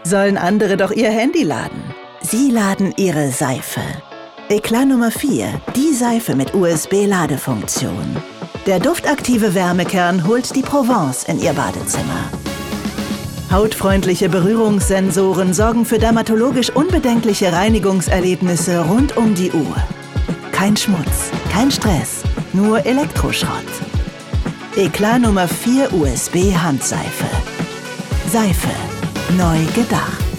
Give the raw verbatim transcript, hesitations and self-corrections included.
Sollen andere doch ihr Handy laden? Sie laden ihre Seife. Eclat Nummer vier, die Seife mit U S B-Ladefunktion. Der duftaktive Wärmekern holt die Provence in Ihr Badezimmer. Hautfreundliche Berührungssensoren sorgen für dermatologisch unbedenkliche Reinigungserlebnisse rund um die Uhr. Kein Schmutz, kein Stress, nur Elektroschrott. Eclat Nummer vier U S B-Handseife. Seife. Neu gedacht.